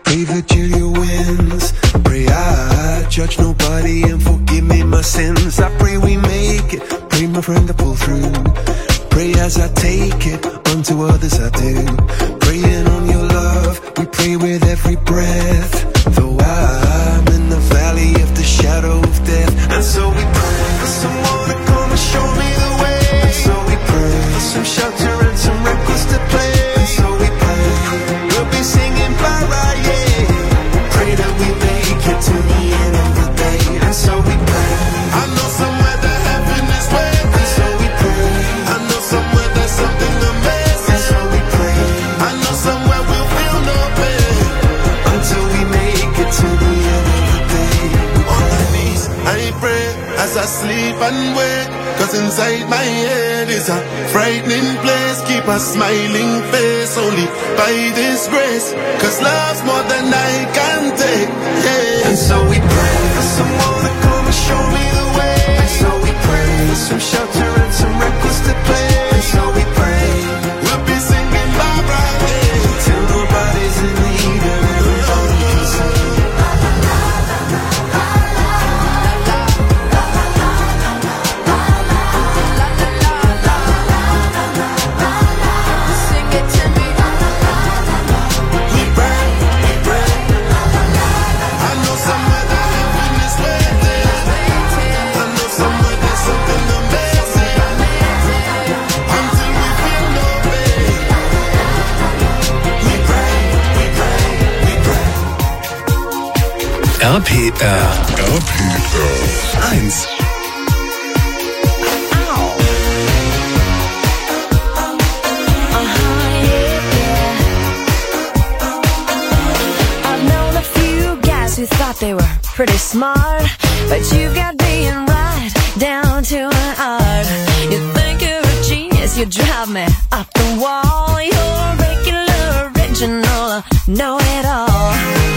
Pray Virgilia wins. Pray I judge nobody and forgive me my sins. I pray we make it. Pray my friend to pull through. Pray as I take it, unto others I do. Praying on your love, we pray with every breath. Though I'm in the valley of the shadow of death. And so we pray for someone to come and show me the way. And so we pray for some shelter and some records to play. And so we pray we'll be singing bye-bye, yeah. Pray that we make it to the end of the day. And so we pray. I know somewhere that heaven is waiting. And so we pray. I know somewhere there's something amazing. And so we pray. I know somewhere we'll feel no pain until we make it to the end of the day. On my knees I pray as I sleep and wake, 'cause inside my head is a frightening place. Keep a smiling face only by this grace, 'cause love's more than I can take, yeah. And so we pray for someone to come and show me the way. And so we pray for some shelter and some records to play. And so we pray we'll be singing bye-bye, yeah, till nobody's in need and everybody can sing. RPR 1. Who thought they were pretty smart, but you got being right down to an art. You think you're a genius, you drive me up the wall. You're regular, original, know it all.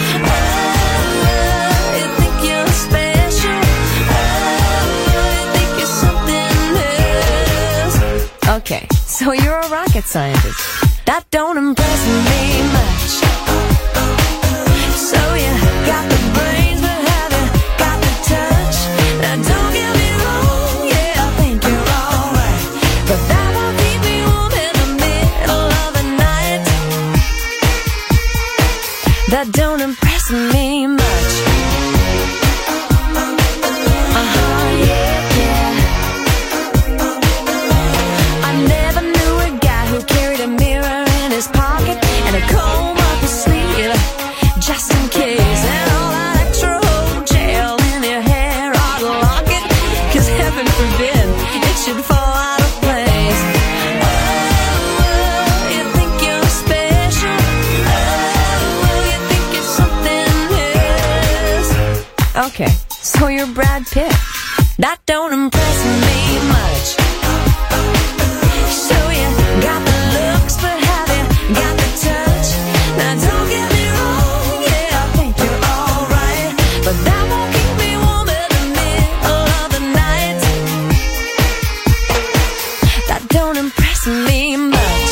Oh, you think you're special. Oh, you think you're something else. Okay, so you're a rocket scientist. That don't impress me much. So you got the brains, but have you got the touch? Now don't get me wrong, yeah, I think you're alright, but that won't keep me warm in the middle of the night. That don't impress me much. Yeah. I never knew a guy who carried a mirror in his pocket and a comb up his sleeve, just in case. And all that extra gel in your hair, I'd lock it, 'cause heaven forbid it should fall out of place. Oh, you think you're special. Oh, you think you're something else. Okay, so you're Brad Pitt. That don't impress me much. So you got the looks, but have you got the touch? Now don't get me wrong, yeah, I think you're alright, but that won't keep me warm in the middle of the night. That don't impress me much.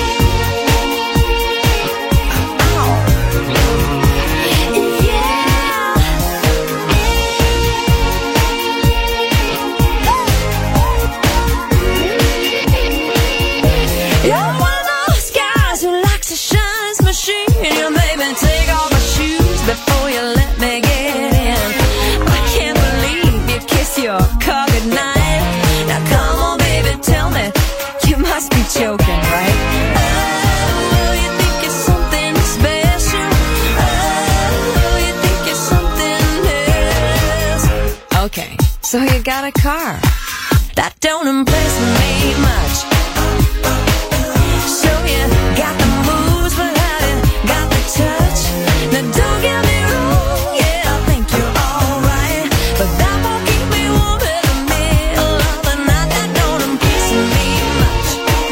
You're one of those guys who likes to shine his machine. You made me take off my shoes before you let me get in. I can't believe you kiss your car goodnight. Now come on, baby, tell me, you must be joking, right? Oh, you think you're something special. Oh, you think you're something else. Okay, so you got a car. That don't impress me much. So you got the moves, but have you got the touch? Now don't get me wrong, yeah, I think you're alright, but that won't keep me warm in the middle of the night. That don't impress me much.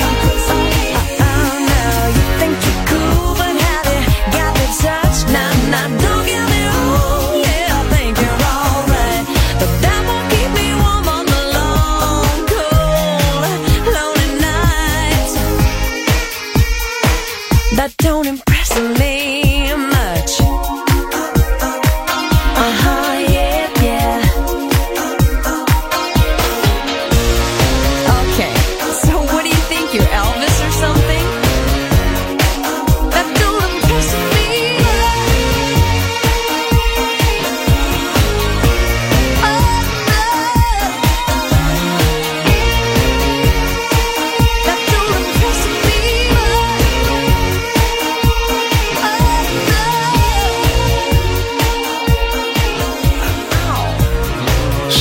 Oh no, you think you're cool, but have you got the touch? Now don't get me wrong, yeah, I think you're alright, but that won't keep me warm on the long, cold, lonely nights. That don't impress me much.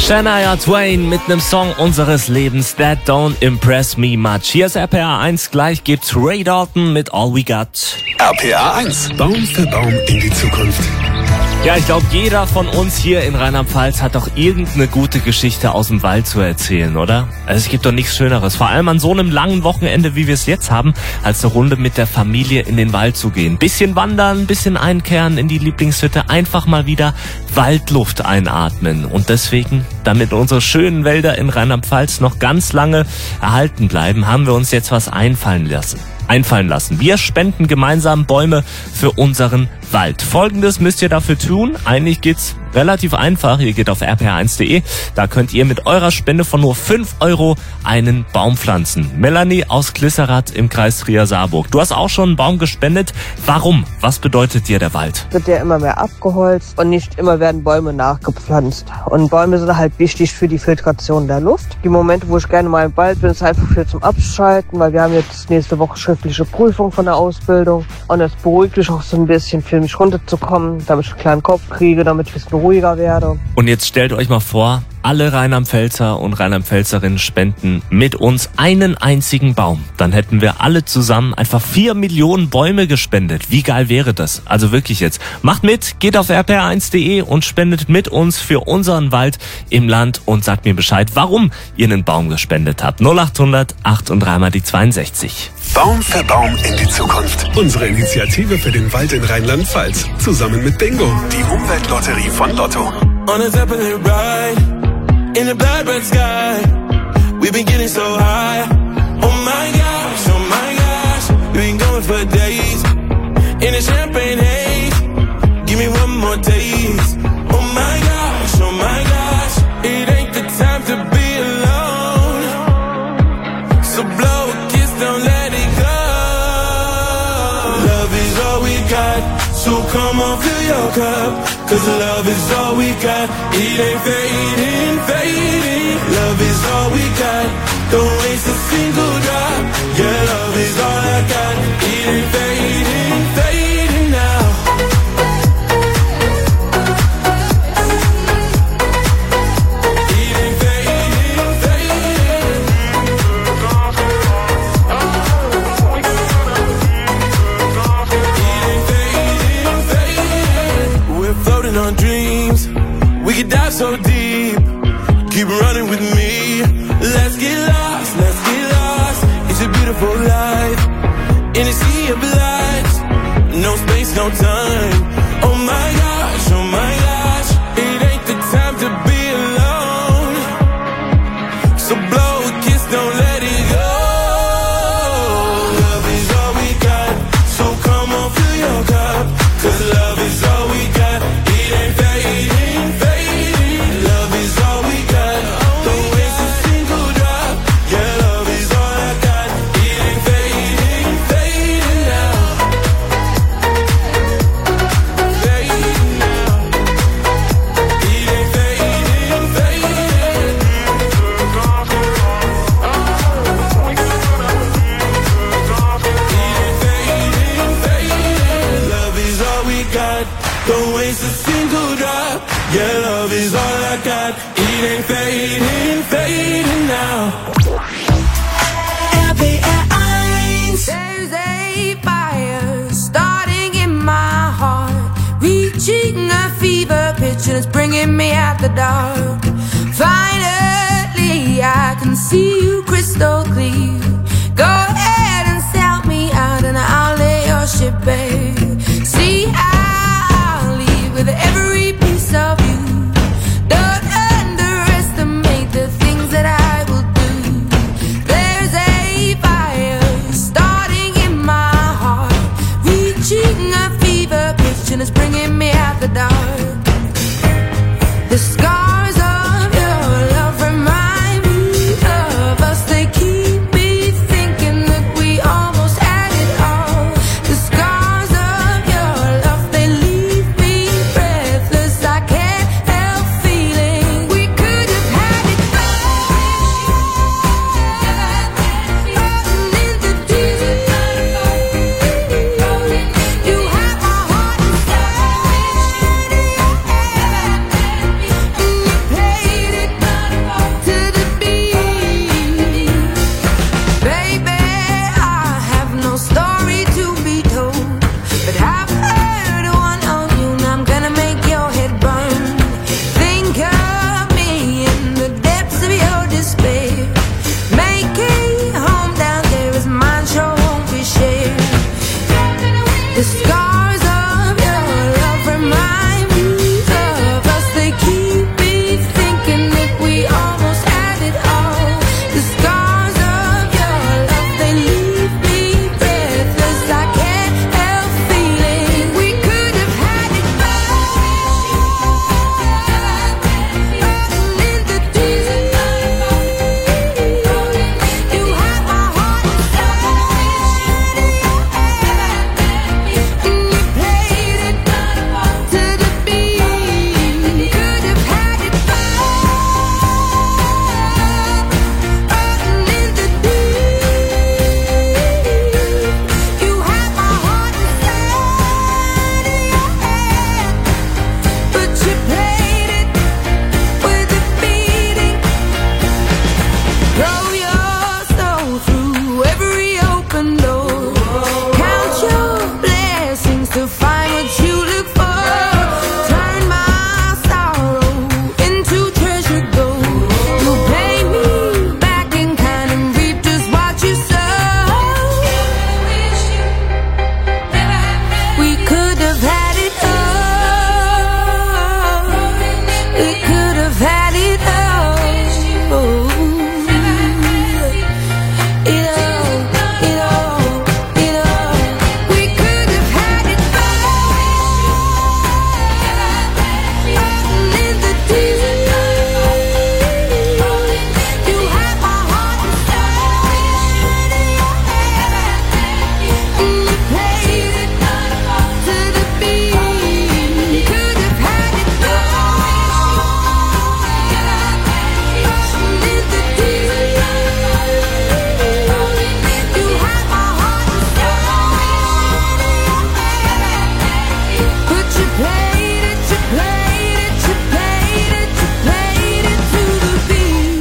Shania Twain mit einem Song unseres Lebens, That Don't Impress Me Much. Hier ist RPA 1, gleich gibt's Ray Dalton mit All We Got. RPA 1, Baum für Baum in die Zukunft. Ja, ich glaube, jeder von uns hier in Rheinland-Pfalz hat doch irgendeine gute Geschichte aus dem Wald zu erzählen, oder? Also es gibt doch nichts Schöneres, vor allem an so einem langen Wochenende, wie wir es jetzt haben, als eine Runde mit der Familie in den Wald zu gehen. Bisschen wandern, bisschen einkehren in die Lieblingshütte, einfach mal wieder Waldluft einatmen. Und deswegen, damit unsere schönen Wälder in Rheinland-Pfalz noch ganz lange erhalten bleiben, haben wir uns jetzt was einfallen lassen. Wir spenden gemeinsam Bäume für unseren Wald. Folgendes müsst ihr dafür tun. Eigentlich geht's relativ einfach. Ihr geht auf rpa1.de. Da könnt ihr mit eurer Spende von nur 5 € einen Baum pflanzen. Melanie aus Glysserath im Kreis Trier-Saarburg. Du hast auch schon einen Baum gespendet. Warum? Was bedeutet dir der Wald? Wird ja immer mehr abgeholzt und nicht immer werden Bäume nachgepflanzt. Und Bäume sind halt wichtig für die Filtration der Luft. Die Momente, wo ich gerne mal im Wald bin, ist einfach für zum Abschalten, weil wir haben jetzt nächste Woche schriftliche Prüfung von der Ausbildung. Und es beruhigt mich auch so ein bisschen, für mich runterzukommen, damit ich einen kleinen Kopf kriege, damit ich ein bisschen ruhiger werde. Und jetzt stellt euch mal vor, alle Rheinland-Pfälzer und Rheinland-Pfälzerinnen spenden mit uns einen einzigen Baum. Dann hätten wir alle zusammen einfach 4 Millionen Bäume gespendet. Wie geil wäre das? Also wirklich jetzt. Macht mit, geht auf rpa1.de und spendet mit uns für unseren Wald im Land und sagt mir Bescheid, warum ihr einen Baum gespendet habt. 0800 8 und 3 mal die 62. Baum für Baum in die Zukunft. Unsere Initiative für den Wald in Rheinland-Pfalz. Zusammen mit Bingo, die Umweltlotterie von Lotto. On a zeppelin ride, in the blackbird sky, we've been getting so high. Oh my gosh, we've been going for days, in a champagne haze, give me one more taste. Oh my gosh, it ain't the time to be alone, so blow a kiss, don't let it go. Love is all we got, so come on, fill your cup. 'Cause love is all we got, it ain't fading, fading. Love is all we got, don't waste a single drop. Yeah, love is all I got, it ain't fading, fading now. It ain't fading, fading. It ain't fading, fading. We're floating on dreams, we could dive so deep. Keep running with me, let's get lost, it's a beautiful life, in a sea of lights, no space, no time. Oh my gosh, it ain't the time to be alone, so blow a kiss, don't let it go. Love is all we got, so come on, fill your cup. 'Cause love is all we got, it ain't fading, fading. Love is all we got, don't waste a single drop. Yeah, love is all I got, it ain't fading, fading now. Fading now. It ain't fading, fading. It ain't fading, fading. Love is all we got, don't waste a single drop. Yeah, love is all I got, it ain't fading, fading now. There's a fire starting in my heart, reaching a fever pitch and it's bringing me out the dark. Finally, I can see you crystal clear. Go ahead and sell me out and I'll lay your ship bare. See, I'll leave with every piece of you. Don't underestimate the things that I will do. There's a fire starting in my heart, reaching a fever pitch and it's bringing me out the dark. The scars of your love remind me of us. They keep me thinking that we almost had it all. The scars of your love, they leave me breathless. I can't help feeling we could have had it all. In the deep, you have my heart inside.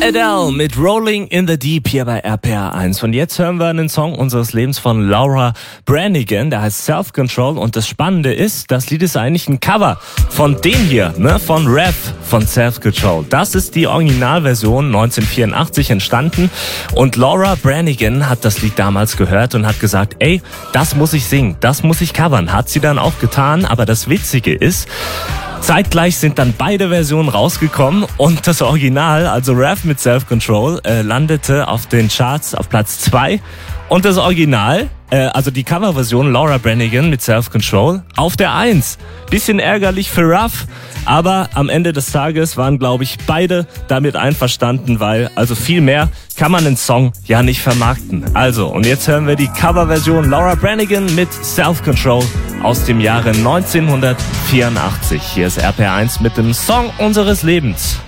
Adele mit Rolling in the Deep hier bei RPR 1. Und jetzt hören wir einen Song unseres Lebens von Laura Branigan, der heißt Self-Control. Und das Spannende ist, das Lied ist eigentlich ein Cover von dem hier, von Rev von Self-Control. Das ist die Originalversion 1984 entstanden. Und Laura Branigan hat das Lied damals gehört und hat gesagt, ey, das muss ich singen, das muss ich covern. Hat sie dann auch getan, aber das Witzige ist, zeitgleich sind dann beide Versionen rausgekommen und das Original, also Rev mit Self-Control, landete auf den Charts auf Platz 2 und das Original, also die Coverversion Laura Branigan mit Self-Control, auf der 1. Bisschen ärgerlich für Ruff, aber am Ende des Tages waren, glaube ich, beide damit einverstanden, weil also viel mehr kann man den Song ja nicht vermarkten. Also, und jetzt hören wir die Coverversion Laura Branigan mit Self-Control aus dem Jahre 1984. Hier ist RPR1 mit dem Song unseres Lebens.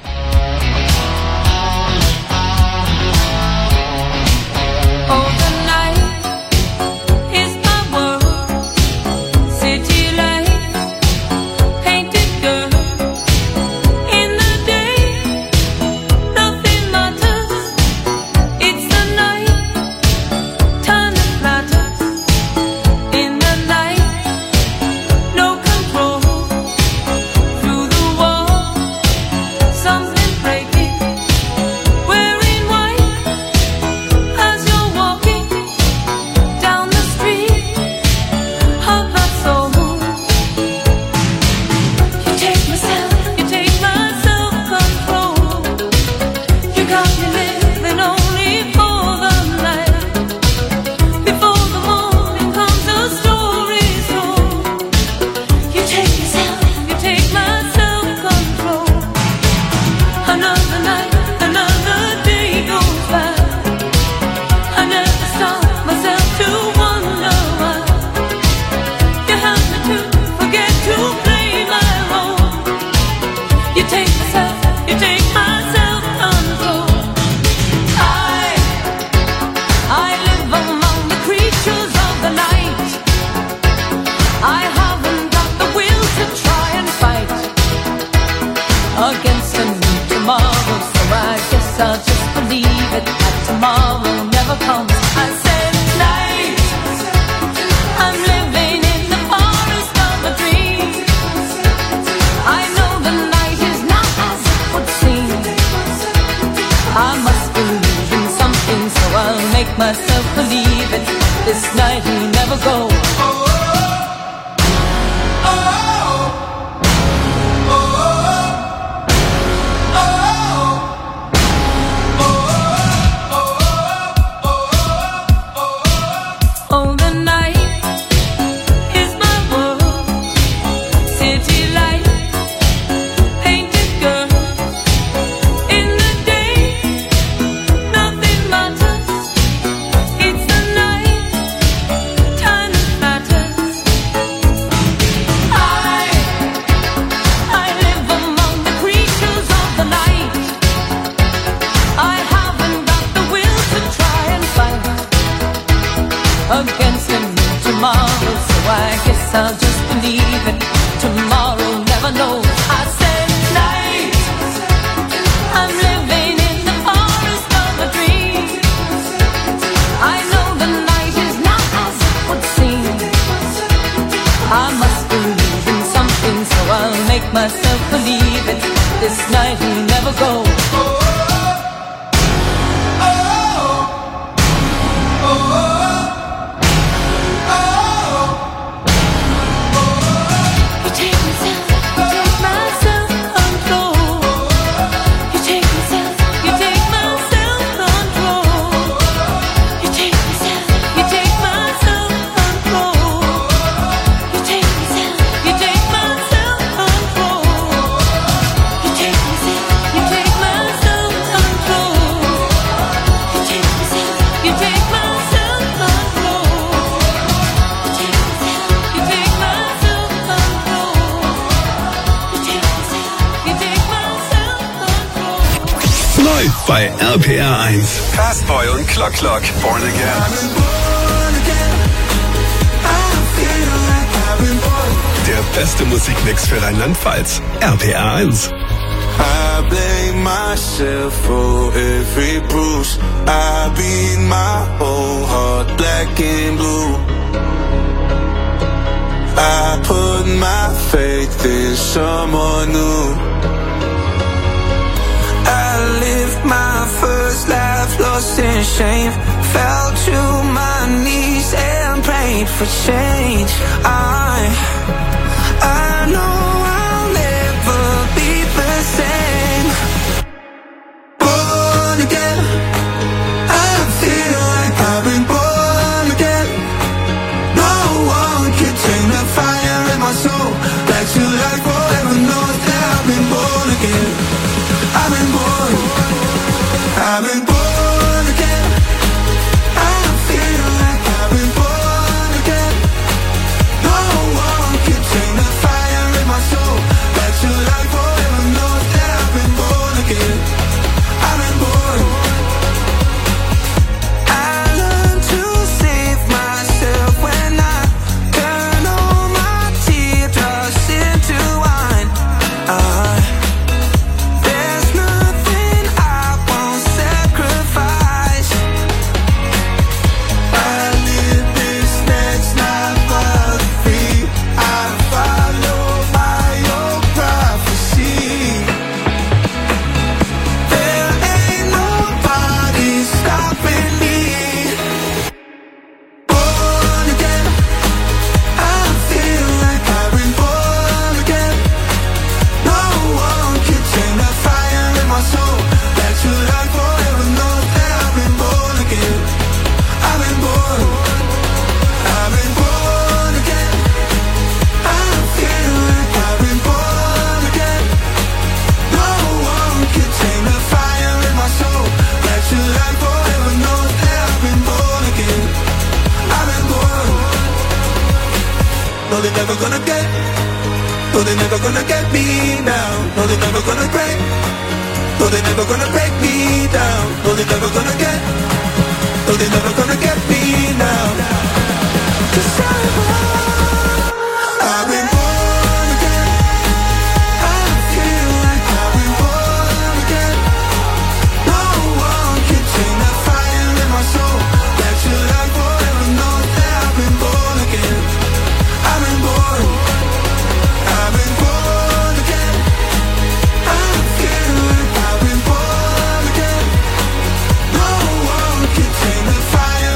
Myself believe it. This night will never go. Against him tomorrow, so I guess I'll just believe it. Tomorrow never knows. I said night, I'm living in the forest of a dream. I know the night is not as it would seem. I must believe in something, so I'll make myself believe it. This night will never go. Bei RPR 1. Fastboy und Clock Clock. Born Again. Der beste Musikmix für Rheinland-Pfalz. RPR 1. I blame myself for every bruise. I beat my whole heart black and blue. I put my faith in someone new. I lived my first life lost in shame. Fell to my knees and prayed for change. I know I'll never be the same. Born again, I feel like I've been born again. No one can tame the fire in my soul. Back to life forever knows that I've been born again. I've been born again. I feel like I've been born again. No one can tame the fire in my soul. Back to life forever knows that I've been born again. I've been born. I learned to save myself when I turn all my teardrops into wine. There's nothing I won't sacrifice. I live this next life but free. I follow my own prophecy. There ain't nobody stopping me. Born again, I feel like I've been born again. No one can tame the fire in my soul. Back to life forever knows that I've been born again. I've been born again. I feel like I've been born again. No one can tame the fire in my soul. Back to life forever knows that I've been born again. I've been born. No, they're never gonna get. No, they're never gonna get me now. No, they're never gonna break. No, they're never gonna break me down. No, they're never gonna get. No, they're never gonna get me now. 'Cause I've been born again. I feel like I've been born again. No one can tame the fire in my soul. Back to life forever knows that I've been born again. I've been born again. I feel like I've been born again. No one can tame the fire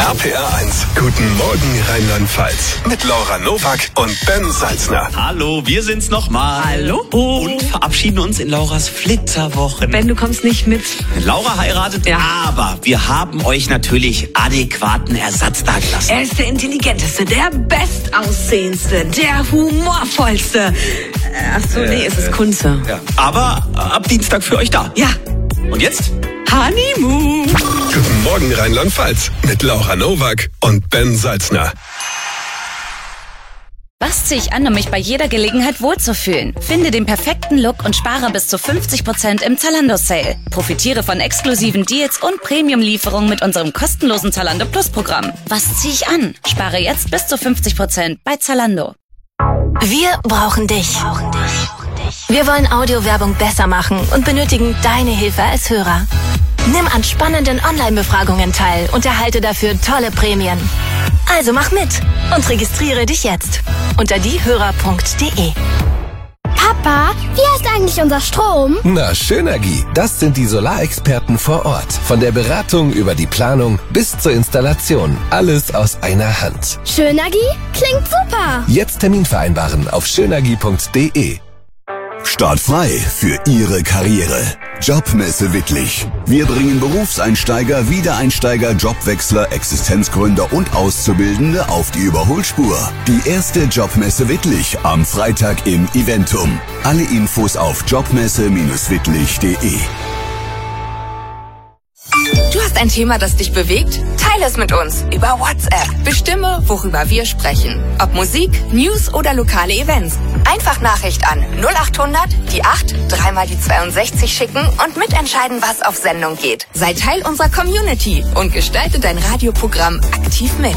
RPR 1. Guten Morgen Rheinland-Pfalz. Mit Laura Nowak und Ben Salzner. Hallo, wir sind's nochmal. Hallo. Und verabschieden uns in Lauras Flitterwochen. Ben, du kommst nicht mit. Laura heiratet, ja. Aber wir haben euch natürlich adäquaten Ersatz dagelassen. Er ist der intelligenteste, der bestaussehendste, der humorvollste. Achso, nee, es ist Kunze. Ja. Aber ab Dienstag für euch da. Ja. Und jetzt? Honeymoon. Guten Morgen Rheinland-Pfalz. Mit Laura Nowak und Ben Salzner. Was ziehe ich an, um mich bei jeder Gelegenheit wohlzufühlen? Finde den perfekten Look und spare bis zu 50% im Zalando-Sale. Profitiere von exklusiven Deals und Premium-Lieferungen mit unserem kostenlosen Zalando Plus-Programm. Was ziehe ich an? Spare jetzt bis zu 50% bei Zalando. Wir brauchen dich. Wir wollen Audiowerbung besser machen und benötigen deine Hilfe als Hörer. Nimm an spannenden Online-Befragungen teil und erhalte dafür tolle Prämien. Also mach mit und registriere dich jetzt unter diehörer.de. Papa, wie heißt eigentlich unser Strom? Na, Schönergie. Das sind die Solarexperten vor Ort. Von der Beratung über die Planung bis zur Installation. Alles aus einer Hand. Schönergie? Klingt super. Jetzt Termin vereinbaren auf schönergie.de. Startfrei für Ihre Karriere. Jobmesse Wittlich. Wir bringen Berufseinsteiger, Wiedereinsteiger, Jobwechsler, Existenzgründer und Auszubildende auf die Überholspur. Die erste Jobmesse Wittlich am Freitag im Eventum. Alle Infos auf jobmesse-wittlich.de. Du hast ein Thema, das dich bewegt? Teile es mit uns über WhatsApp. Bestimme, worüber wir sprechen. Ob Musik, News oder lokale Events. Einfach Nachricht an 0800 die 8 3 mal die 62 schicken und mitentscheiden, was auf Sendung geht. Sei Teil unserer Community und gestalte dein Radioprogramm aktiv mit.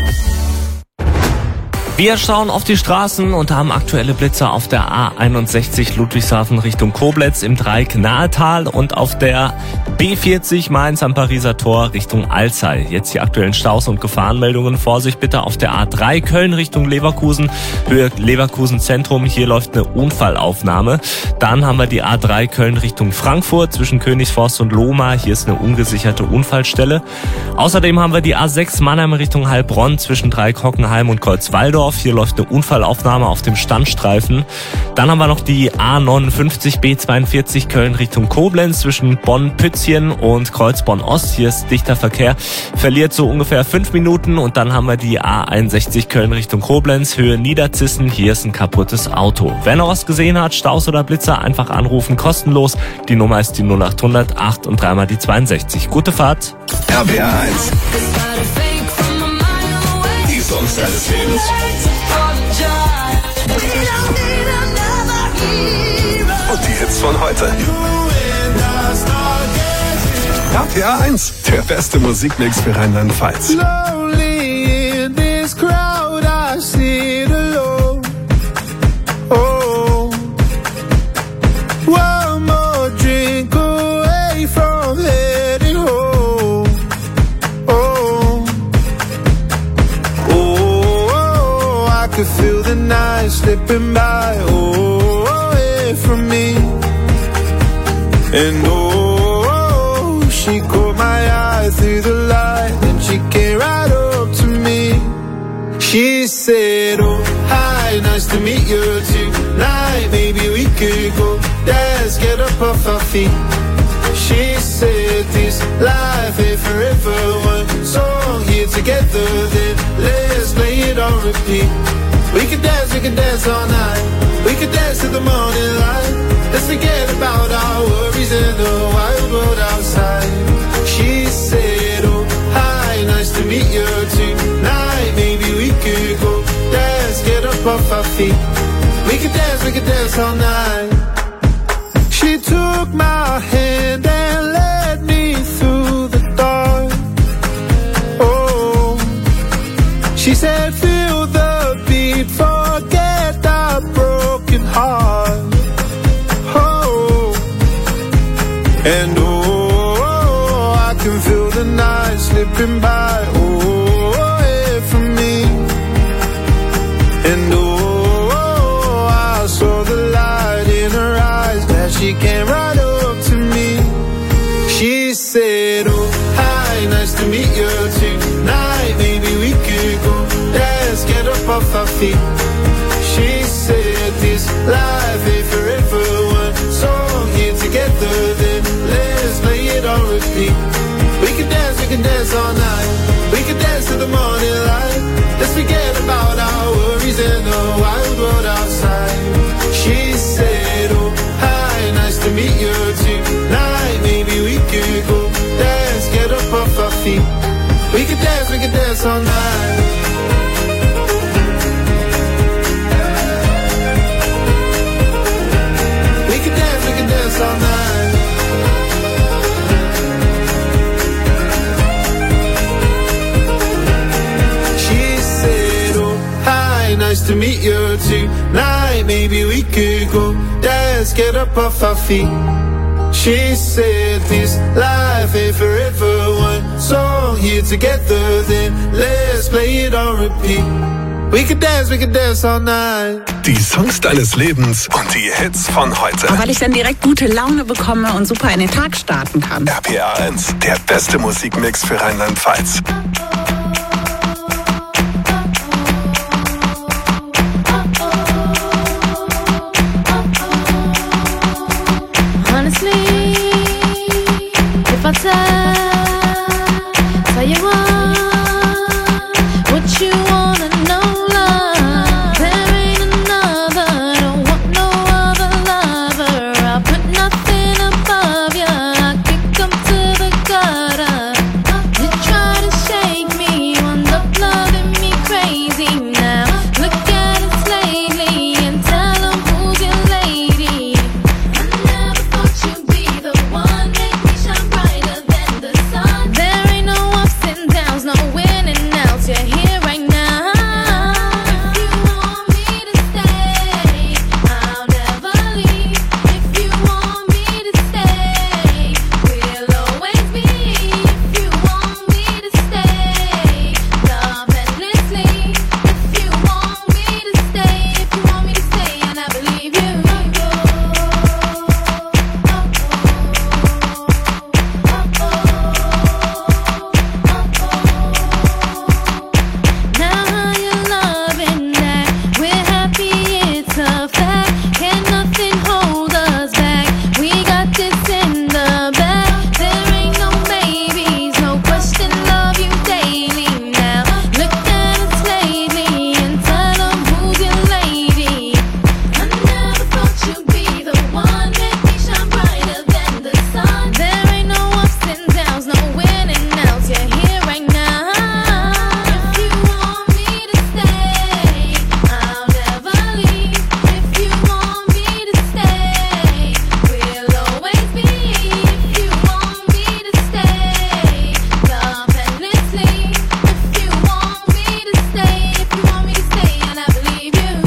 Wir schauen auf die Straßen und haben aktuelle Blitzer auf der A61 Ludwigshafen Richtung Koblenz im Dreieck Nahetal und auf der B40 Mainz am Pariser Tor Richtung Alzey. Jetzt die aktuellen Staus und Gefahrenmeldungen. Vorsicht bitte auf der A3 Köln Richtung Leverkusen, Höhe Leverkusen Zentrum. Hier läuft eine Unfallaufnahme. Dann haben wir die A3 Köln Richtung Frankfurt zwischen Königsforst und Lohmar. Hier ist eine ungesicherte Unfallstelle. Außerdem haben wir die A6 Mannheim Richtung Heilbronn zwischen Dreieck Hockenheim und Kreuzwaldorf. Hier läuft eine Unfallaufnahme auf dem Standstreifen. Dann haben wir noch die A59 B42 Köln Richtung Koblenz zwischen Bonn-Pützchen und Kreuzborn-Ost. Hier ist dichter Verkehr, verliert so ungefähr 5 Minuten. Und dann haben wir die A61 Köln Richtung Koblenz, Höhe Niederzissen. Hier ist ein kaputtes Auto. Wer noch was gesehen hat, Staus oder Blitzer, einfach anrufen, kostenlos. Die Nummer ist die 0800 8 und 3 mal die 62. Gute Fahrt. RPR 1. Die Songs deines Lebens. Und die Hits von heute. RPR 1, der beste Musikmix für Rheinland-Pfalz. Feel the night slipping by, away from me. And she caught my eye through the light, and she came right up to me. She said, oh, hi, nice to meet you tonight. Maybe we could go dance, get up off our feet. She said this life ain't forever. One song here together, then let's play it on repeat. We could dance all night. We could dance till the morning light. Let's forget about our worries in the wild world outside. She said, oh, hi, nice to meet you tonight. Maybe we could go dance, get up off our feet. We could dance all night. She took my hand and led me through the dark. Oh, she said, feel the beat, forget the broken heart. Oh, and I can feel the night slipping by, away from me. And I saw the light in her eyes, that she came right up to me. She said, oh, hi, nice to meet you tonight. feet. She said this life ain't forever. One song here together, then let's play it on repeat. We can dance all night. We can dance to the morning light. Let's forget about our worries and the wild world outside. She said, oh, hi, nice to meet you tonight. Maybe we could go dance, get up off our feet. We can dance all night. We can dance all night. She said, oh, hi, nice to meet you tonight. Maybe we could go dance, get up off our feet. She said this life ain't forever. One song here together, then let's play it on repeat. We can dance all night. Die Songs deines Lebens und die Hits von heute. Weil ich dann direkt gute Laune bekomme und super in den Tag starten kann. RPA 1, der beste Musikmix für Rheinland-Pfalz. If I tell you what you wanna know, love, there ain't another, don't want no other lover. I put nothing above you, I kick 'em to the gutter. You try to shake me, wound up loving me crazy now. Look at us lately and tell 'em who's your lady. I never thought you'd be the one, make me shine brighter than the sun. There ain't no ups and downs, no winning outs, you're here right now. If you want me to stay, I'll never leave. If you want me to stay, we'll always be. If you want me to stay, love endlessly. If you want me to stay, and I believe you. Now you're loving that, we're happy, it's a fact. Can nothing hold us back? We got this in the bag. There ain't no maybes, no question, love you daily now. Look at us lately and tell 'em who's your lady. I never thought you'd be the one, make me shine brighter than the sun. There ain't no ups and downs, no winning outs, you're here right now. If you want me to stay, I'll never leave. If you want me to stay, we'll always be. If you want me to stay, love endlessly. If you want me to stay, and I believe you.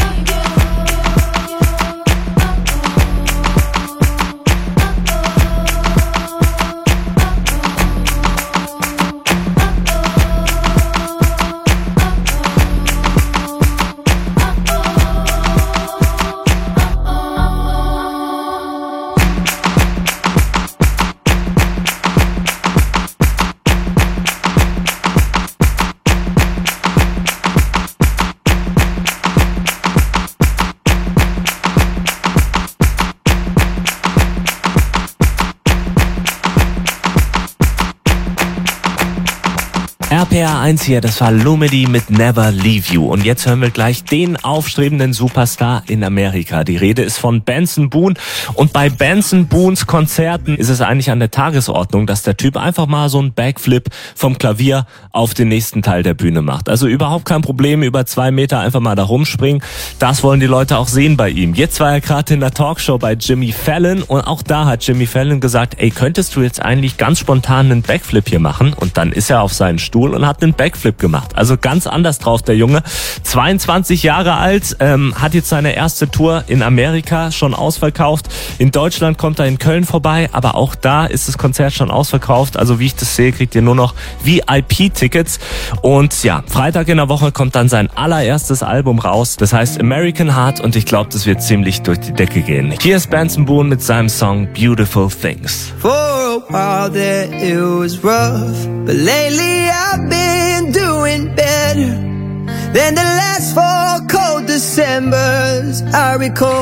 RPA 1 hier, das war Lumedy mit Never Leave You. Und jetzt hören wir gleich den aufstrebenden Superstar in Amerika. Die Rede ist von Benson Boone. Und bei Benson Boones Konzerten ist es eigentlich an der Tagesordnung, dass der Typ einfach mal so einen Backflip vom Klavier auf den nächsten Teil der Bühne macht. Also überhaupt kein Problem, über 2 Meter einfach mal da rumspringen. Das wollen die Leute auch sehen bei ihm. Jetzt war er gerade in der Talkshow bei Jimmy Fallon und auch da hat Jimmy Fallon gesagt, ey, könntest du jetzt eigentlich ganz spontan einen Backflip hier machen? Und dann ist er auf seinen Stuhl und hat einen Backflip gemacht. Also ganz anders drauf, der Junge. 22 Jahre alt, hat jetzt seine erste Tour in Amerika schon ausverkauft. In Deutschland kommt er in Köln vorbei, aber auch da ist das Konzert schon ausverkauft. Also wie ich das sehe, kriegt ihr nur noch VIP-Tickets. Und ja, Freitag in der Woche kommt dann sein allererstes Album raus. Das heißt American Heart und ich glaube, das wird ziemlich durch die Decke gehen. Hier ist Benson Boone mit seinem Song Beautiful Things. For a while there it was rough, but lately I've been doing better than the last 4 calls. Decembers I recall.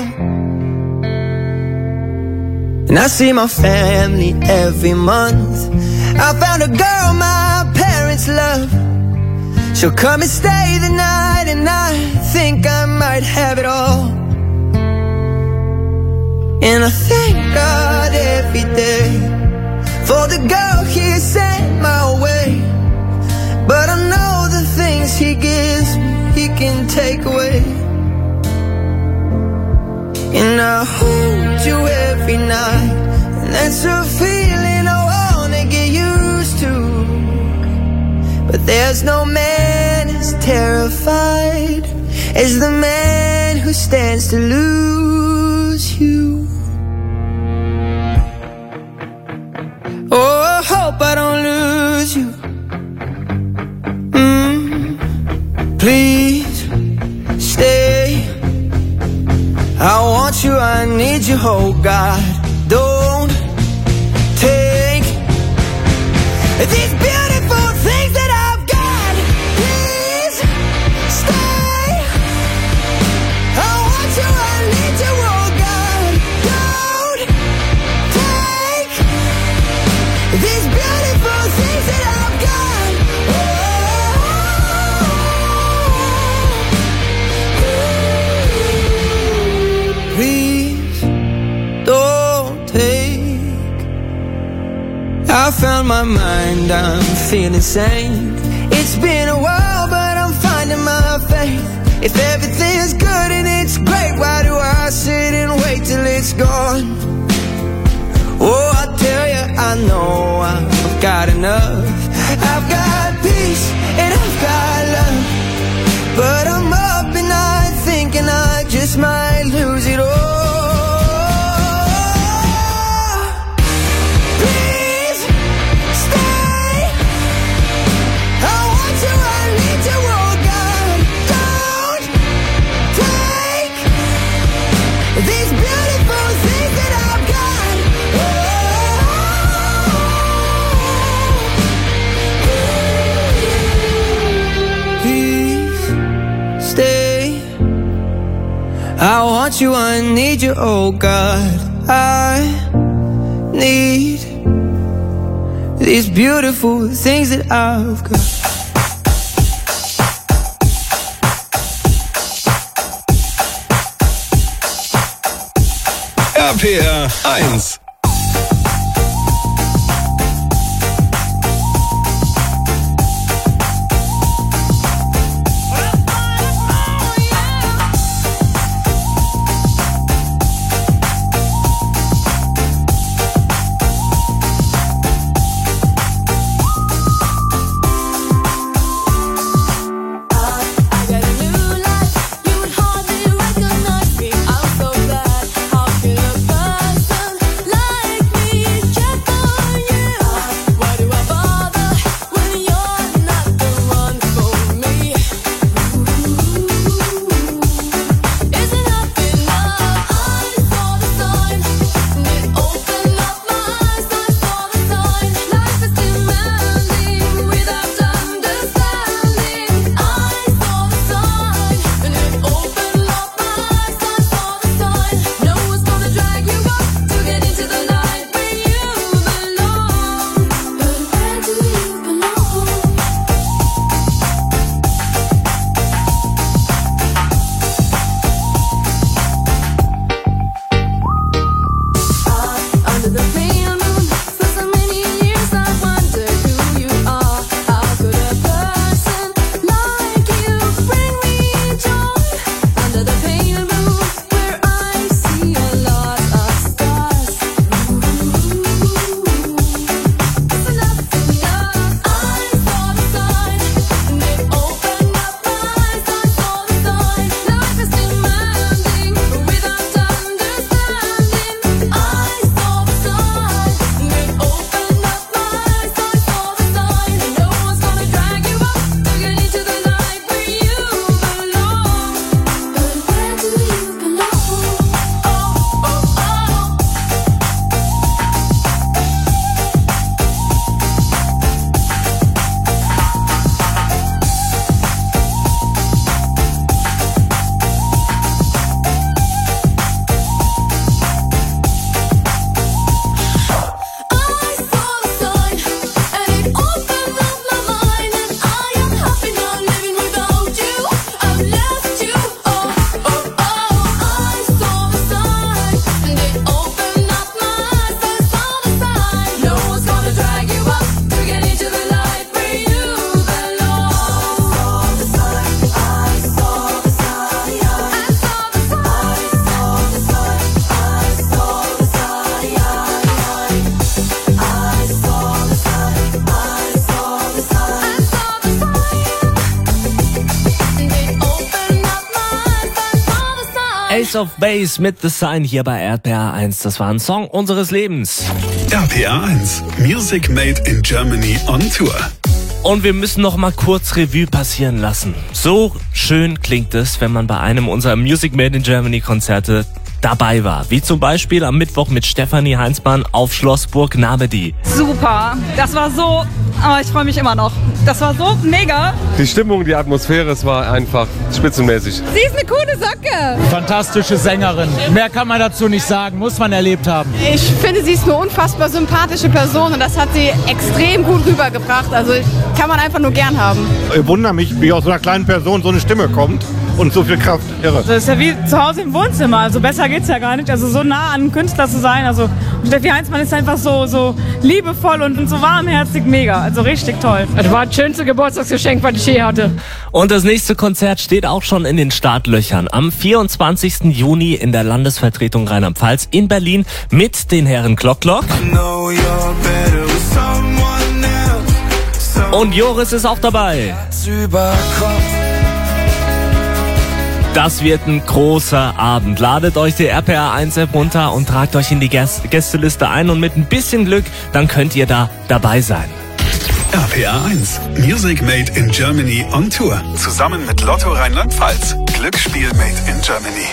And I see my family every month. I found a girl my parents love. She'll come and stay the night, and I think I might have it all. And I thank God every day for the girl He sent my way. But I know the things He gives me, He can take away. And I hold you every night, and that's a feeling I wanna get used to. But there's no man as terrified as the man who stands to lose you. Oh, I hope I don't lose you. Please stay. I want you, I need you, oh God. Don't take these beautiful things that I've got. Please stay. I want you, I need you, oh God. Don't take these beautiful things that I've got. Please don't take. I found my mind, I'm feeling sane. It's been a while, but I'm finding my faith. If everything's good and it's great, why do I sit and wait till it's gone? Oh, I tell you, I know I've got enough. I've got peace and I've got love. But I'm up at night thinking I just might lose it all. Please stay. I want you, I need you, oh God. Don't take these beautiful things that I've got. Please stay. I want you, I need you, oh God. I need these beautiful things that I've got. RPR 1. Like Ace of Base mit The Sign hier bei RPA 1. Das war ein Song unseres Lebens. RPA 1, Music Made in Germany on Tour. Und wir müssen noch mal kurz Revue passieren lassen. So schön klingt es, wenn man bei einem unserer Music Made in Germany Konzerte dabei war. Wie zum Beispiel am Mittwoch mit Stefanie Heinzmann auf Schloss Burg Nabedi. Super, das war so, aber ich freue mich immer noch. Das war so mega. Die Stimmung, die Atmosphäre, es war einfach spitzenmäßig. Sie ist eine coole Socke. Fantastische Sängerin. Mehr kann man dazu nicht sagen, muss man erlebt haben. Ich finde, sie ist eine unfassbar sympathische Person und das hat sie extrem gut rübergebracht. Also kann man einfach nur gern haben. Ich wundere mich, wie aus so einer kleinen Person so eine Stimme kommt und so viel Kraft. Irre. Das ist ja wie zu Hause im Wohnzimmer, also besser geht's ja gar nicht. Also so nah an einem Künstler zu sein, also Steffi Heinzmann ist einfach so liebevoll und so warmherzig, mega, also richtig toll. Das war das schönste Geburtstagsgeschenk, was ich je hatte. Und das nächste Konzert steht auch schon in den Startlöchern. Am 24. Juni in der Landesvertretung Rheinland-Pfalz in Berlin mit den Herren Glock Glock. Und Joris ist auch dabei. Das wird ein großer Abend. Ladet euch die RPA 1 App runter und tragt euch in die Gästeliste ein und mit ein bisschen Glück, dann könnt ihr da dabei sein. RPA 1, Music Made in Germany on Tour. Zusammen mit Lotto Rheinland-Pfalz. Glücksspiel Made in Germany.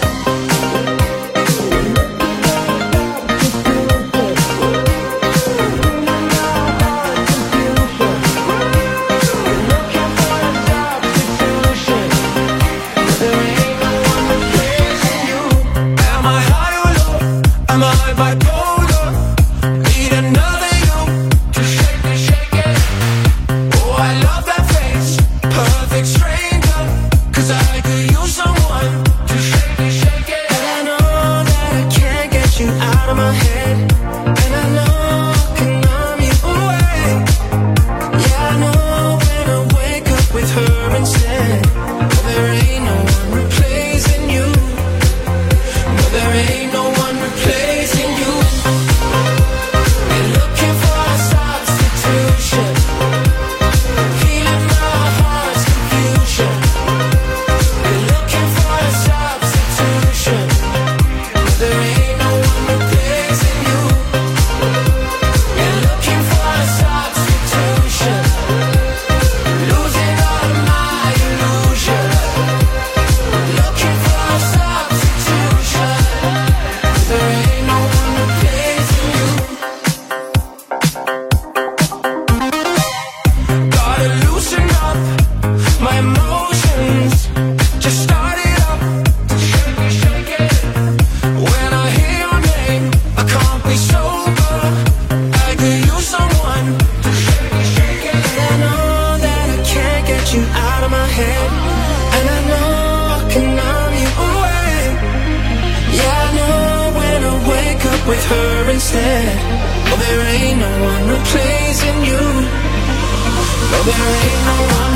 With her instead. Oh, there ain't no one replacing you. No, there ain't no one.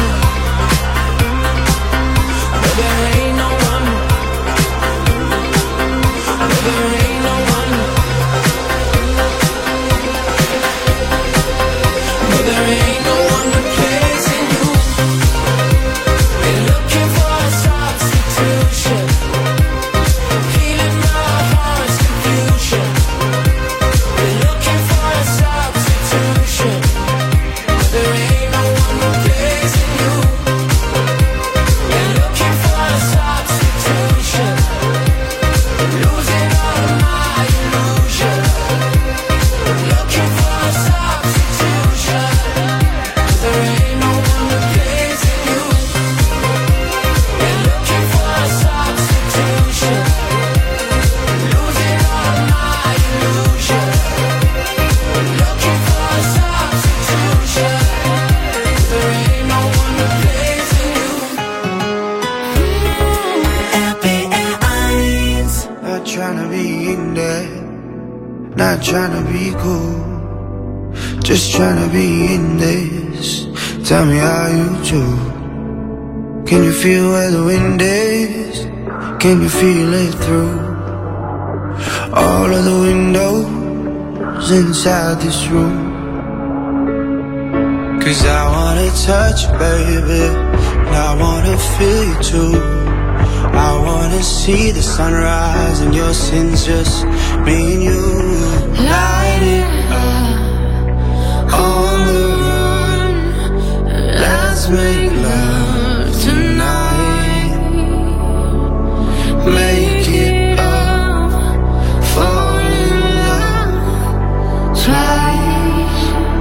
No, there ain't no one. No, there ain't no one. No, there ain't no one replacing you. We're looking for a substitution. Healing our heart's confusion. Not tryna be cool, just tryna be in this. Tell me how you do. Can you feel where the wind is? Can you feel it through all of the windows inside this room? 'Cause I wanna touch you, baby, and I wanna feel you too. I wanna see the sunrise and your sins, just me and you. Light it up on the run. Let's make love tonight. Make it up, fall in love twice.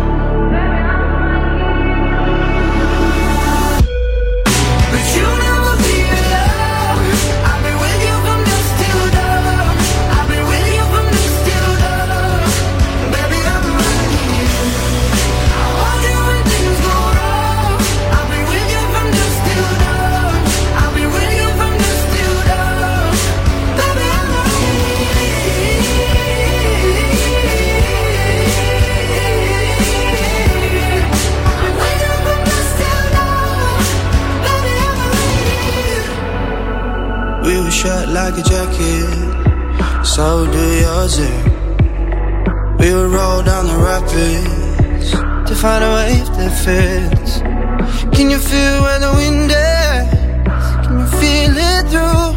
But you never be alone. I'll be with you from dusk till dawn. I'll be with you from dusk till dawn. Baby, I'm right here. I'll hold you when things go wrong. I'll be with you from dusk till dawn. I'll be with you from dusk till dawn. Baby, I'm right here. I'm with you from dusk till dawn. Baby, I'm right here. We were shut like a jacket, so do yours. We would roll down the rapids to find a wave that fits. Can you feel where the wind is? Can you feel it through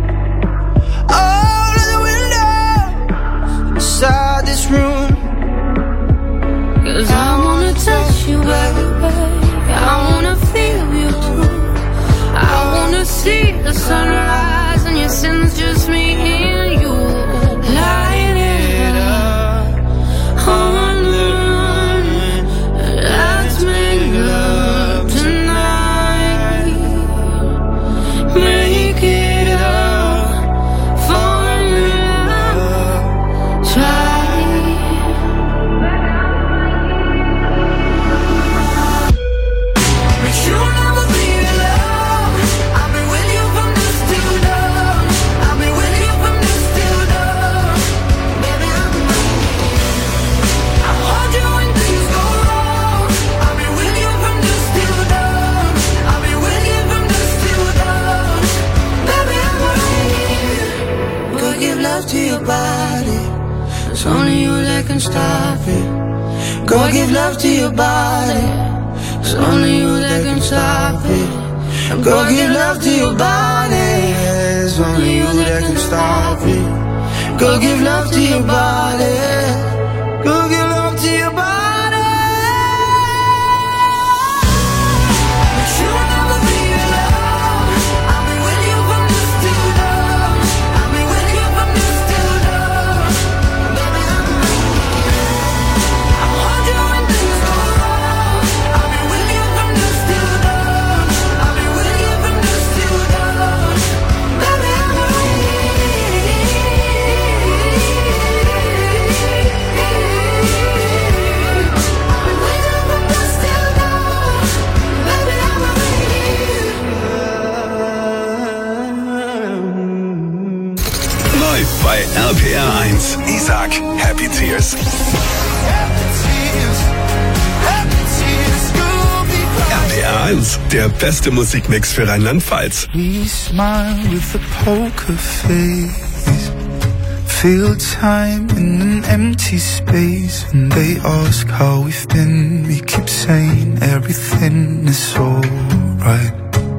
all of the windows inside this room? 'Cause I wanna touch you, baby. I wanna feel you too. I wanna see the sunrise and your sins, just me and you. Light it up on the run. Let's make love tonight. Make it up, fall in love twice. But you'll never be alone. I'll be with you from dusk till dawn. I'll be with you from dusk till dawn. Baby, I'm right here. I'll hold you when things go wrong. I'll be with you from dusk till dawn. I'll be with you from dusk till dawn. Baby, I'm right here. Go give love to your body. It's only you that can stop it. Go give love to your body. It's only you that can stop it. Go give love to your body. It's only you that can stop it. Go give love to your body. Go give love to your body. But you'll never be alone. I'll be with you from dusk till dawn. I'll be with you from dusk till dawn. Baby, I'm right here. I'll hold you when things go wrong. I'll be with you from dusk till dawn. I'll be with you from dusk till dawn. Baby, I'm right Live bei RPR 1. Isaac, Happy Tears. RPR 1, der beste Musikmix für Rheinland-Pfalz. We smile with a poker face. Feel time in an empty space. And they ask how we've been. We keep saying everything is alright.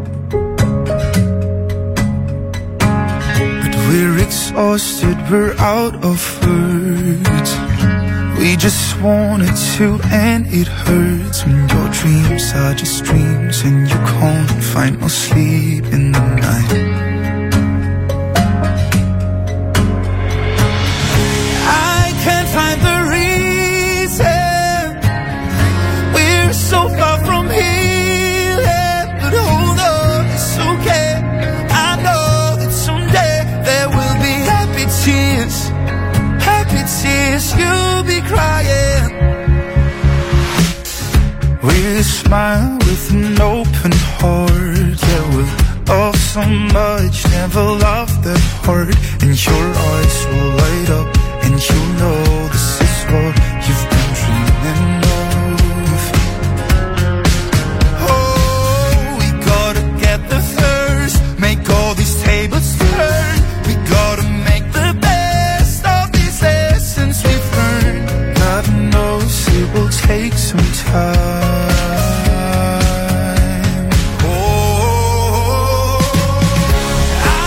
But we're exhausted, we're out of words. We just want it to end, it hurts when your dreams are just dreams and you can't find no sleep in the night. I can't find the reason we're so far from healing, but hold on, it's okay. I know that someday there will be happy tears, you'll be crying. We smile with an open heart. Yeah, we'll love so much, never loved that hard. And your eyes will light up, and you'll know this is what you've been dreaming of. Oh, we gotta get the thirst, make all these tables turn. We gotta make the best of these lessons we've learned. God knows it will take some time. Oh, I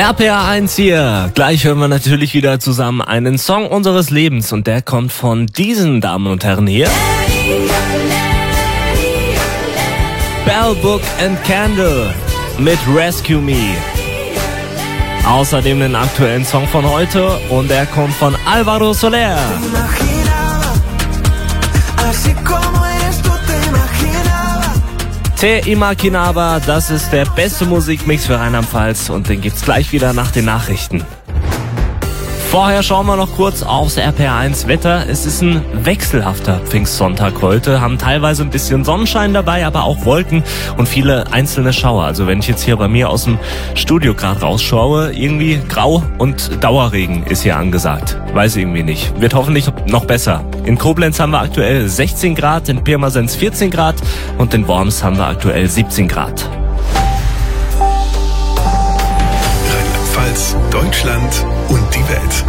RPA 1 hier. Gleich hören wir natürlich wieder zusammen einen Song unseres Lebens und der kommt von diesen Damen und Herren hier. Bell, Book and Candle mit Rescue Me. Außerdem den aktuellen Song von heute und der kommt von Alvaro Soler. Te Imaginaba, das ist der beste Musikmix für Rheinland-Pfalz und den gibt's gleich wieder nach den Nachrichten. Vorher schauen wir noch kurz aufs RPA1 Wetter. Es ist ein wechselhafter Pfingstsonntag heute, haben teilweise ein bisschen Sonnenschein dabei, aber auch Wolken und viele einzelne Schauer. Also wenn ich jetzt hier bei mir aus dem Studio gerade rausschaue, irgendwie grau und Dauerregen ist hier angesagt. Weiß irgendwie nicht. Wird hoffentlich noch besser. In Koblenz haben wir aktuell 16 Grad, in Pirmasens 14 Grad und in Worms haben wir aktuell 17 Grad. Rheinland-Pfalz, Deutschland und die Welt.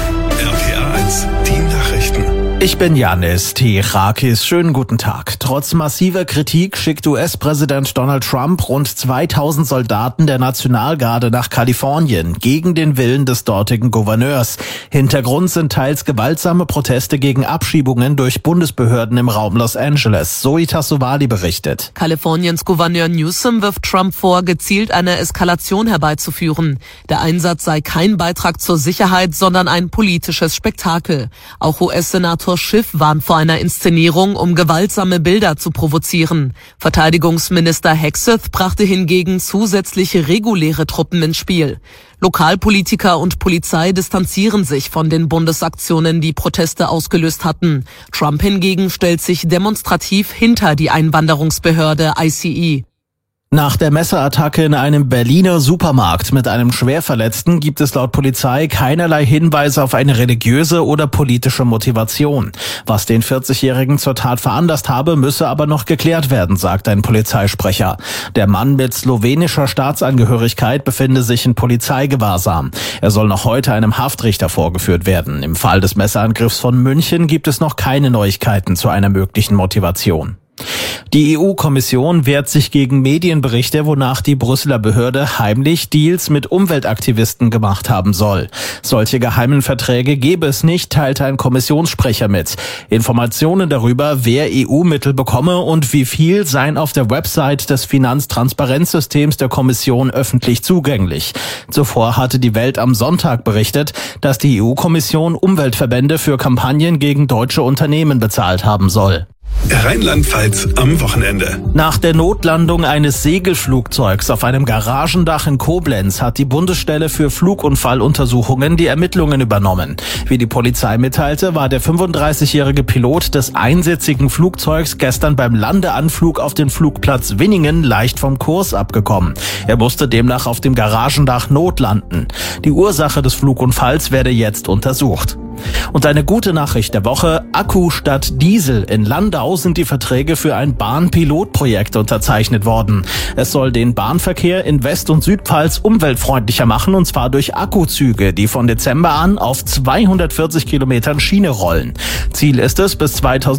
RPA 1, die Nachrichten. Ich bin Janis Tirakis. Schönen guten Tag. Trotz massiver Kritik schickt US-Präsident Donald Trump rund 2000 Soldaten der Nationalgarde nach Kalifornien gegen den Willen des dortigen Gouverneurs. Hintergrund sind teils gewaltsame Proteste gegen Abschiebungen durch Bundesbehörden im Raum Los Angeles. Zoe Tassovali berichtet. Kaliforniens Gouverneur Newsom wirft Trump vor, gezielt eine Eskalation herbeizuführen. Der Einsatz sei kein Beitrag zur Sicherheit, sondern ein politisches Spektakel. Auch US-Senator Schiff warnt vor einer Inszenierung, um gewaltsame Bilder zu provozieren. Verteidigungsminister Hegseth brachte hingegen zusätzliche reguläre Truppen ins Spiel. Lokalpolitiker und Polizei distanzieren sich von den Bundesaktionen, die Proteste ausgelöst hatten. Trump hingegen stellt sich demonstrativ hinter die Einwanderungsbehörde ICE. Nach der Messerattacke in einem Berliner Supermarkt mit einem Schwerverletzten gibt es laut Polizei keinerlei Hinweise auf eine religiöse oder politische Motivation. Was den 40-Jährigen zur Tat veranlasst habe, müsse aber noch geklärt werden, sagt ein Polizeisprecher. Der Mann mit slowenischer Staatsangehörigkeit befinde sich in Polizeigewahrsam. Er soll noch heute einem Haftrichter vorgeführt werden. Im Fall des Messerangriffs von München gibt es noch keine Neuigkeiten zu einer möglichen Motivation. Die EU-Kommission wehrt sich gegen Medienberichte, wonach die Brüsseler Behörde heimlich Deals mit Umweltaktivisten gemacht haben soll. Solche geheimen Verträge gebe es nicht, teilte ein Kommissionssprecher mit. Informationen darüber, wer EU-Mittel bekomme und wie viel, seien auf der Website des Finanztransparenzsystems der Kommission öffentlich zugänglich. Zuvor hatte die Welt am Sonntag berichtet, dass die EU-Kommission Umweltverbände für Kampagnen gegen deutsche Unternehmen bezahlt haben soll. Rheinland-Pfalz am Wochenende. Nach der Notlandung eines Segelflugzeugs auf einem Garagendach in Koblenz hat die Bundesstelle für Flugunfalluntersuchungen die Ermittlungen übernommen. Wie die Polizei mitteilte, war der 35-jährige Pilot des einsitzigen Flugzeugs gestern beim Landeanflug auf den Flugplatz Winningen leicht vom Kurs abgekommen. Er musste demnach auf dem Garagendach notlanden. Die Ursache des Flugunfalls werde jetzt untersucht. Und eine gute Nachricht der Woche: Akku statt Diesel. In Landau sind die Verträge für ein Bahnpilotprojekt unterzeichnet worden. Es soll den Bahnverkehr in West- und Südpfalz umweltfreundlicher machen, und zwar durch Akkuzüge, die von Dezember an auf 240 Kilometern Schiene rollen. Ziel ist es, bis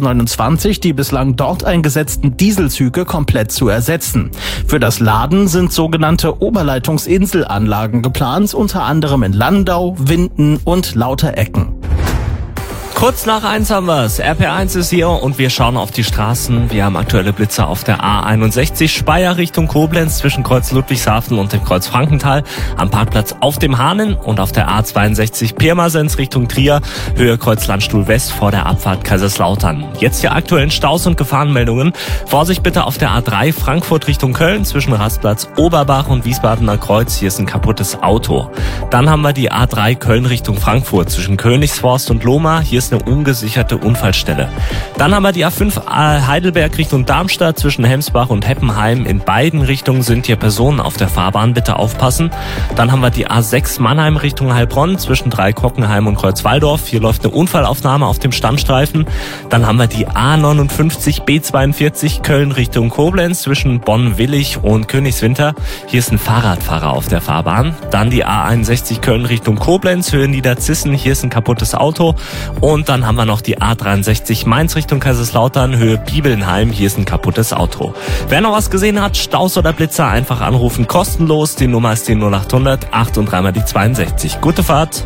2029 die bislang dort eingesetzten Dieselzüge komplett zu ersetzen. Für das Laden sind sogenannte Oberleitungsinselanlagen geplant, unter anderem in Landau, Winden und Lauterecken. Kurz nach 1 haben wir's. RP1 ist hier und wir schauen auf die Straßen. Wir haben aktuelle Blitzer auf der A61 Speyer Richtung Koblenz zwischen Kreuz Ludwigshafen und dem Kreuz Frankenthal, am Parkplatz auf dem Hahnen, und auf der A62 Pirmasens Richtung Trier, Höhe Kreuz Landstuhl West vor der Abfahrt Kaiserslautern. Jetzt die aktuellen Staus und Gefahrenmeldungen. Vorsicht bitte auf der A3 Frankfurt Richtung Köln zwischen Rastplatz Oberbach und Wiesbadener Kreuz. Hier ist ein kaputtes Auto. Dann haben wir die A3 Köln Richtung Frankfurt zwischen Königsforst und Lohmar. Hier ist eine ungesicherte Unfallstelle. Dann haben wir die A5 Heidelberg Richtung Darmstadt zwischen Hemsbach und Heppenheim. In beiden Richtungen sind hier Personen auf der Fahrbahn, bitte aufpassen. Dann haben wir die A6 Mannheim Richtung Heilbronn zwischen Dreikockenheim und Kreuzwaldorf. Hier läuft eine Unfallaufnahme auf dem Stammstreifen. Dann haben wir die A59 B42 Köln Richtung Koblenz zwischen Bonn-Willig und Königswinter. Hier ist ein Fahrradfahrer auf der Fahrbahn. Dann die A61 Köln Richtung Koblenz, Höhe Niederzissen. Hier ist ein kaputtes Auto. Und Und dann haben wir noch die A63 Mainz Richtung Kaiserslautern, Höhe Bibelnheim. Hier ist ein kaputtes Auto. Wer noch was gesehen hat, Staus oder Blitzer, einfach anrufen, kostenlos. Die Nummer ist die 0800 8 und 3 mal die 62. Gute Fahrt.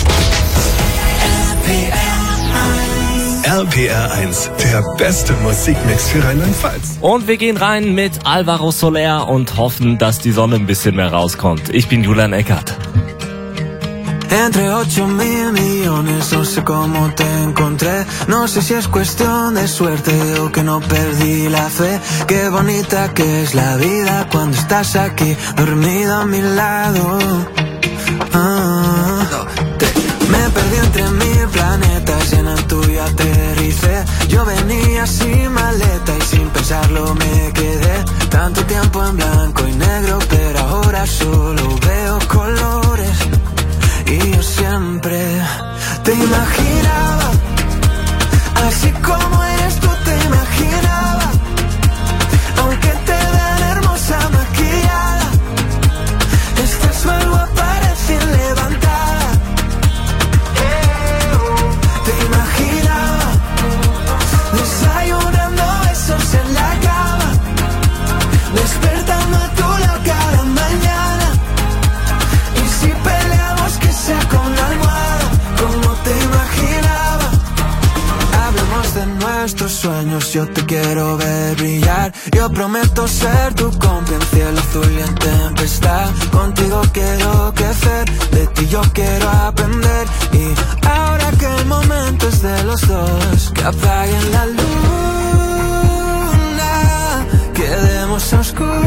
RPR 1, der beste Musikmix für Rheinland-Pfalz. Und wir gehen rein mit Alvaro Soler und hoffen, dass die Sonne ein bisschen mehr rauskommt. Ich bin Julian Eckert. Entre 8.000 millones, no sé cómo te encontré. No sé si es cuestión de suerte o que no perdí la fe. Qué bonita que es la vida cuando estás aquí, dormida a mi lado. Me perdí entre 1000 planetas y en el tuyo aterricé. Yo venía sin maleta y sin pensarlo me quedé. Tanto tiempo en blanco y negro, pero ahora solo veo colores. Y yo siempre te imaginaba, así como eres tú te imaginaba. Aunque te vean hermosa maquillada, estás mal guapa recién levantada. Te imaginaba desayunando besos en la cama, despertando a tu lado cada mañana. Y si peleamos que sea con la almohada, como te imaginaba. Hablemos de nuestros sueños, yo te quiero ver brillar. Yo prometo ser tu cómplice en cielo azul y en tempestad. Contigo quiero crecer, de ti yo quiero aprender. Y ahora que el momento es de los dos, que apaguen la luna, quedemos a oscuras.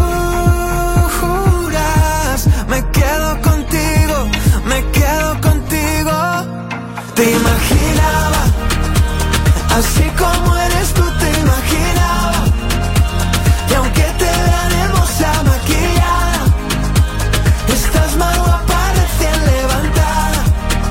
Me quedo contigo, me quedo contigo. Te imaginaba, así como eres tú te imaginaba. Y aunque te vean hermosa maquillada, estás más guapa recién levantada.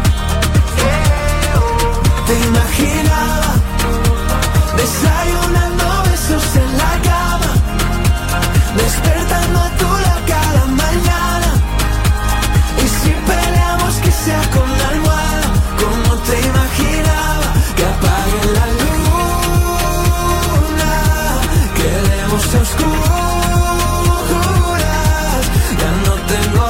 Te imaginaba desayunando besos en la cama, despertando a tu lado cada mañana. Y si peleamos que sea con la almohada, como te imaginaba. Que apague la luna, quedemos a oscuras. Ya no tengo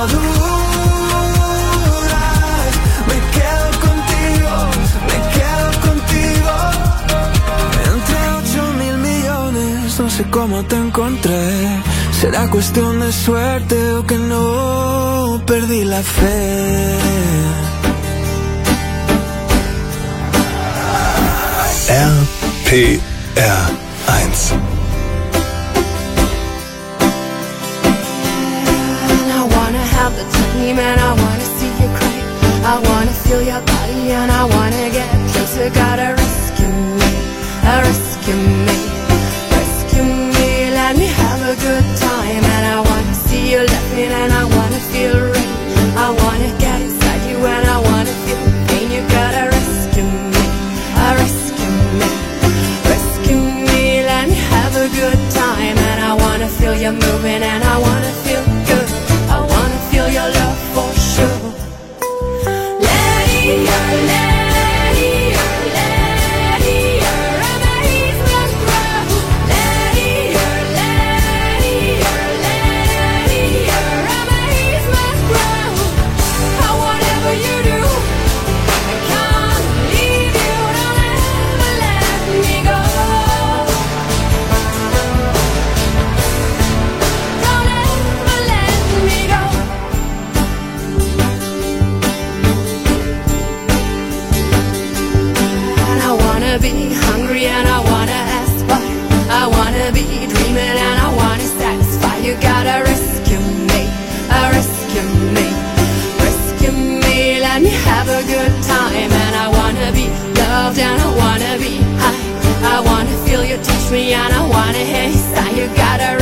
dudas, me quedo contigo, me quedo contigo. Entre 8.000 millones, no sé cómo te encontré. Será cuestión de suerte o que no perdí la fe. RPR 1. And I wanna have the time and I wanna see you cry. I wanna feel your body and I wanna get closer. Gotta rescue me, rescue me, rescue me. Let me have a good time and I wanna see you laughing and I wanna feel rain. I wanna get inside you and I wanna feel pain. You gotta rescue me, rescue me, rescue me. Let me have a good time and I wanna feel you moving and I wanna feel good. I wanna feel your love for sure. Lady, be hungry and I wanna ask why. I wanna be dreaming and I wanna satisfy. You gotta rescue me, rescue me, rescue me. Let me have a good time and I wanna be loved and I wanna be high. I wanna feel you touch me and I wanna hear you sigh. You gotta